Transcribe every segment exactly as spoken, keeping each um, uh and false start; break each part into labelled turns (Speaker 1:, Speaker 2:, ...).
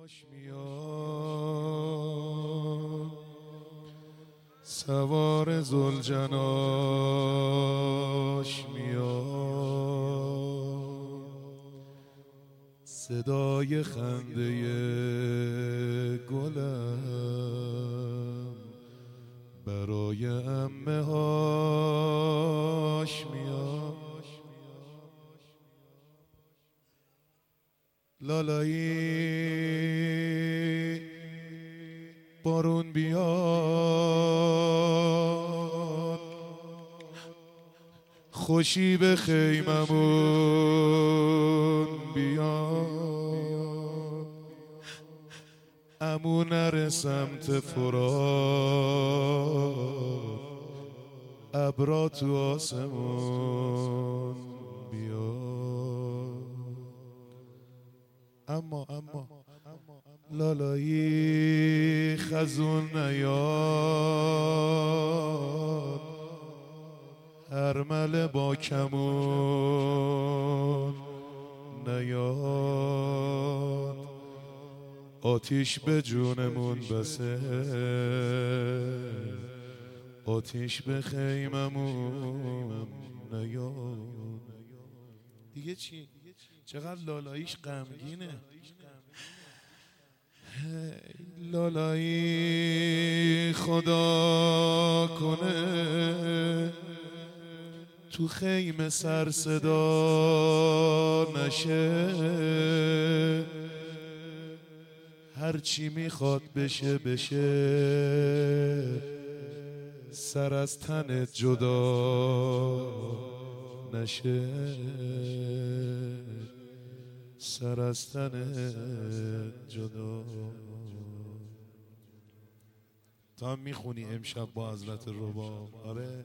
Speaker 1: میاد سوار زلجناش میاد صدای خنده گلم برای عمه هاش میاد لالایی بارون بیاد خوشی به خیممون بیاد عمو نره سمت فرات ابرا تو آسمون بیاد اما اما لالایی خزون نیاد هرمله با کمون نیاد آتیش به جونمون بسه آتیش به خیممون نیاد دیگه چی؟ چقدر لالاییش غمگینه لالایی خدا کنه تو خیمه سر صدا نشه هرچی میخواد بشه بشه سر از تنت جدا نشه سر از تنت جدا تو هم میخونی امشب با حضرت رباب؟ آره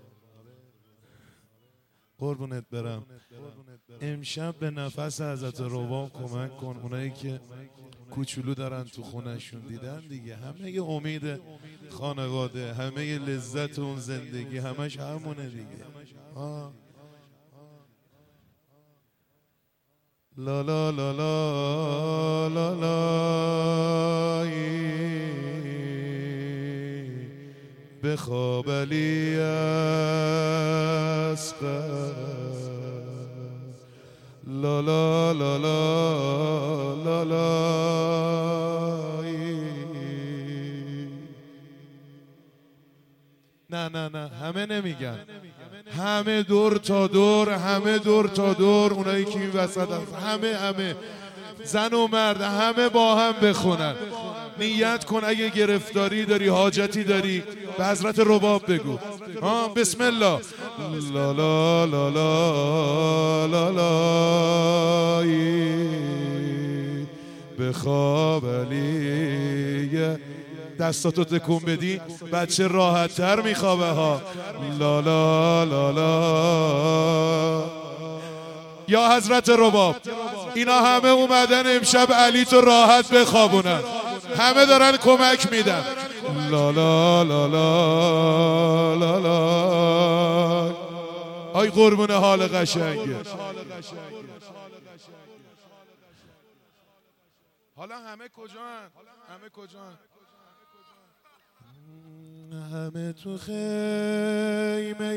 Speaker 1: قربونت برم امشب به نفس حضرت رباب کمک کن. اونایی که کوچولو دارن تو خونهشون دیدن دیگه همه یه امید خانواده همه یه لذت اون زندگی همش همونه دیگه. آه. لا لا لا لا لا لا بخواب علی اصغر لا لا لا لا لا لا نه نه نه همه نمیگن همه دور تا دور همه دور تا دور اونایی که این وسط هست همه همه زن و مرد همه با هم بخونن. نیت کن اگه گرفتاری داری حاجتی داری به حضرت رباب بگو. ها بسم الله لا لا لا لا لا لا بخواب علی دستاتو تکون بدی بچه راحت تر میخوابه ها. لا لا لا لا یا حضرت رباب اینا همه اومدن امشب علی تو راحت بخوابونن همه دارن کمک میدن. لا لا لا لا لا لا آی قربون حال قشنگه. حالا همه کجان؟ همه کجان؟ همه تو خیمه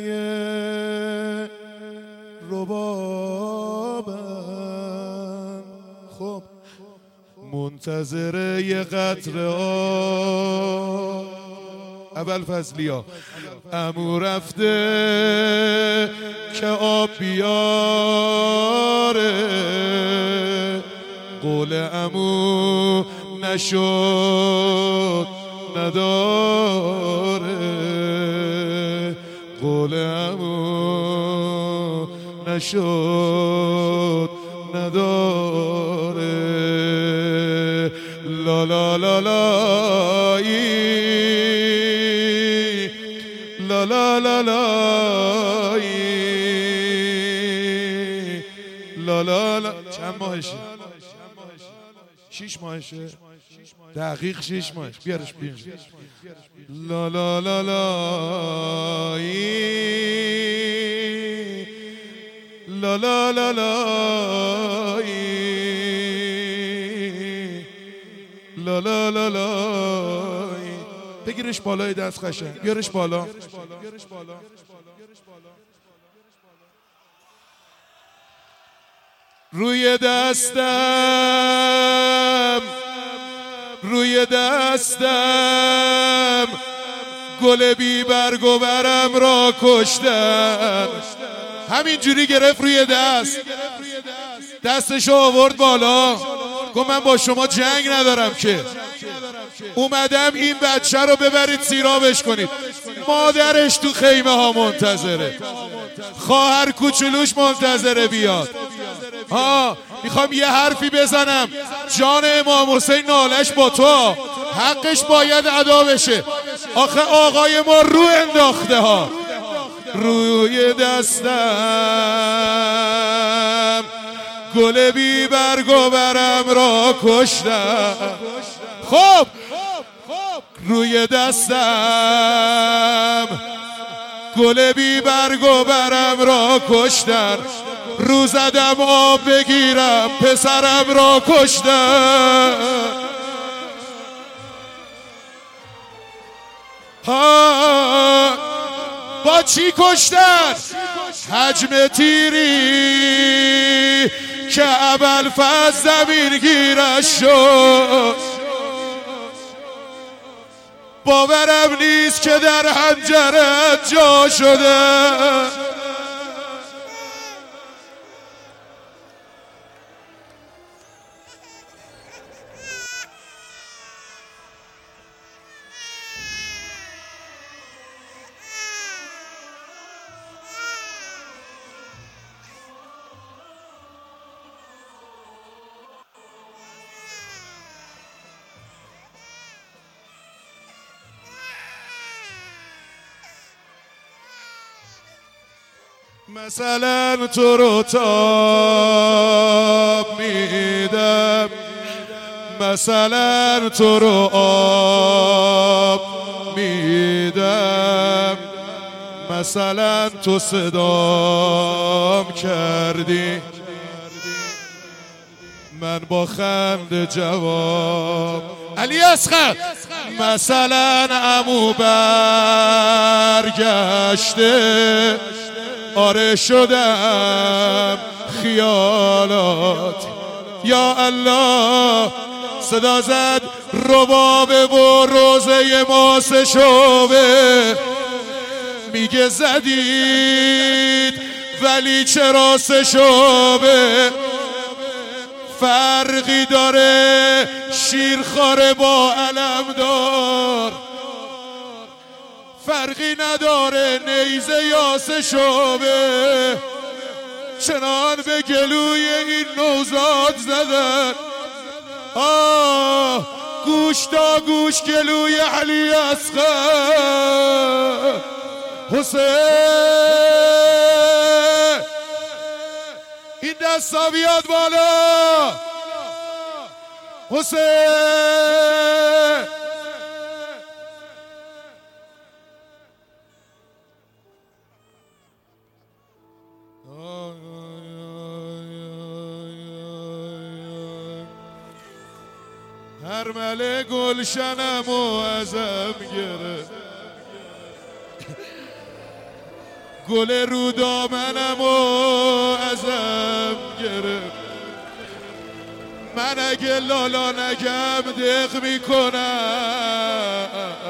Speaker 1: ربابم خب منتظر یه قطره آب اول فضلیا عمو رفته که آب بیاره قول عمو نشد نداره قول عمو نشد نداره. لا لا لا لا لا لا لا لا لا لا لا چند ماهشه؟ شیش ماهشه؟ دقیق شیش ماهش بیارش بیارش. لا لا لا لا لا لا لا لا لا لا لا لا. بگیرش بالای دست قشنگ، بیارش بالا. روی دستم روی دستم گل بی برگ و برم را کشتن. همینجوری گرفت روی دست، دستشو آورد بالا، گفت من با شما جنگ ندارم که، اومدم این بچه رو ببرید سیرابش کنید. مادرش تو خیمه ها منتظره، خواهر کوچولوش منتظره بیاد. ها میخوام یه حرفی بزنم، جان امام حسین نالش با تو، حقش باید ادا بشه. آخه آقای ما رو انداخته ها. روی دستم گل بی برگ و برم را کشتم. خب روی دستم گل بی برگ و برم را کشتن. رو زدم آب بگیرم پسرم را کشتن. ها با چی کشتن؟ حجم تیری که ابوالفضل زمین گیرش شد. باورم نیست که در حنجرت جا شده. مثلا تو رو تاب میدم، مثلا تو رو آب میدم، مثلا تو صدام کردی من با خنده جواب. علی اصغر مثلا عمو برگشته، آره شدم خیالات. یا الله صدا زد رباب و روزه ما سه شعبه، میگه زدید ولی چرا سه شعبه؟ فرقی داره شیرخواره با علمدار، فرقی نداره نیزه یا سه شعبه. چنان به گلوی این نوزاد زدن، آه گوش تا گوش گلوی علی اصغر. حسین این دستا بیاد بالا. حسین هر مله گلشنم و ازم گرفت، گل رو دامنم و ازم گرفت. من اگه لالا نگم دق میکنم،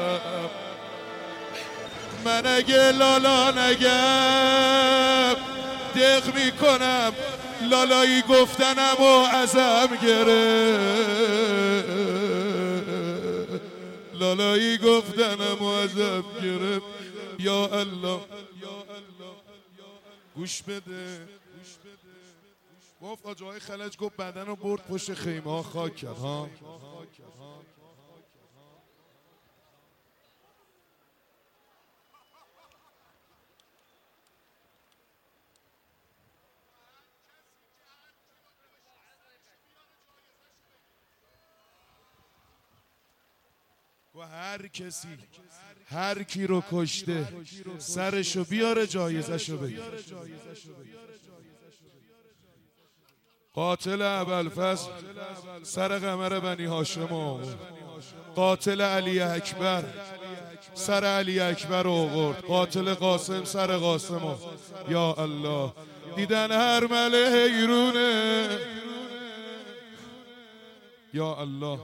Speaker 1: من اگه لالا نگم دق میکنم. لالایی گفتنم و ازم گرفت، لالایی گفتنم و ازم گرفت. یا الله گوش بده. گفت آجای خلج گفت بدن رو برد پشت خیمه ها خاک کرد ها. و هر کسی هر کی رو کشته سرشو بیاره جایزشو بگیر. قاتل ابوالفضل سر قمر بنی هاشم آورد. قاتل علی اکبر سر علی اکبر آورد. قاتل قاسم سر قاسم آورد. یا الله، دیدن هر مله حیرونه. یا الله،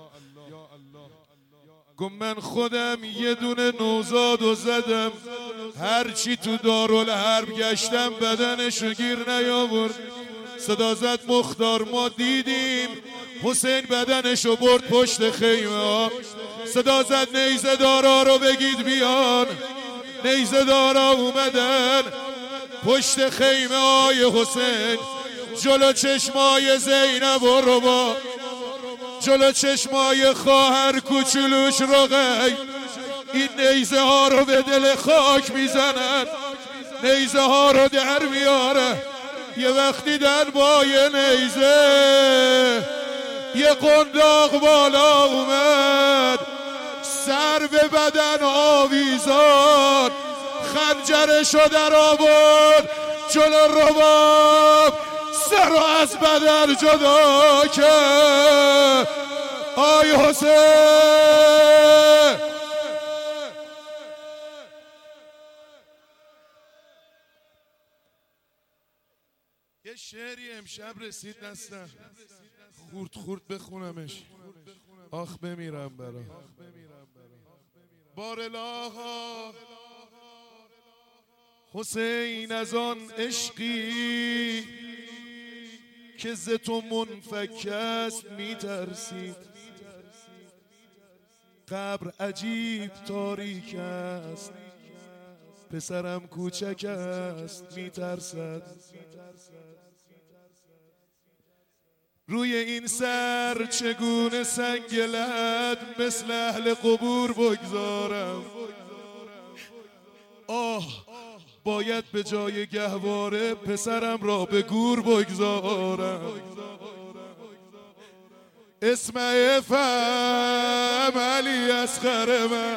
Speaker 1: گم من خودم یه دونه نوزاد و زدم، هرچی تو دارالحرب گشتم بدنشو گیر نیاورد. صدا زد مختار ما دیدیم، حسین بدنشو برد پشت خیمه ها. صدا زد نیزه دارا رو بگید بیان. نیزه دارا اومدن پشت خیمه های حسین، جلو چشمای زینب و ربا، جلو چشمای خواهر کوچولوش رقی. این نیزه ها رو به دل خاک میزنن، نیزه ها رو در میاره. یه وقتی در با یه نیزه یه قنداق بالا اومد، سر به بدن آویزان، خنجرشو در آورد جلو رباب، سر رو از بدن جدا کرد. آی حسین، یه شعری امشب رسید دستم، خورد خورد بخونمش. آخ بمیرم برا بارلاها حسین، از آن عشقی که ز تو منفک است میترسید. قبر عجیب تاریک است، پسرم کوچک است میترسد. روی این سر چگونه سنگلد مثل اهل قبور بگذارم. آه، باید به جای گهواره پسرم را به گور بگذارم. اسم فهم علی اصغر من،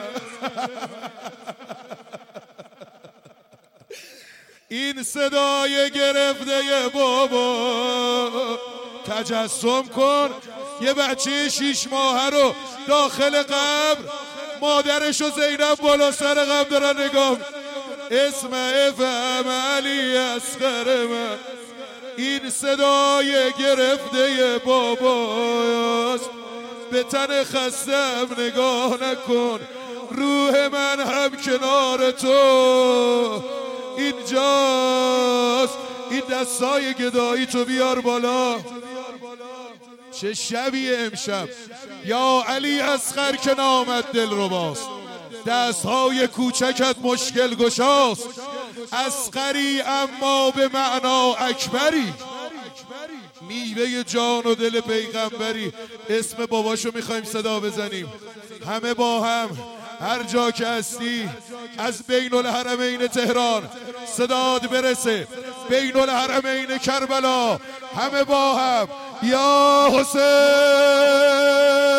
Speaker 1: این صدای گرفته بابا. تجسم کن یه بچه شیش ماهه رو داخل قبر، مادرش و زینب بالا سر قبر دارن نگاه. اسم فهم علی اصغر من، این صدای گرفته باباست. به تن خستم نگاه نکن، روح من هم کنار تو اینجاست. این دستای گدایی تو بیار بالا. چه شبیه امشب، یا علی اصغر که نامد دل رباست، دستهای کوچکت مشکل گشاست. اصغری اما به معنا اکبری، میوه جان و دل پیغمبری. اسم باباشو میخوایم صدا بزنیم همه با هم، هر جا که هستی. از بین الحرمین تهران صداد برسه، بین الحرمین کربلا، همه با هم یا حسین.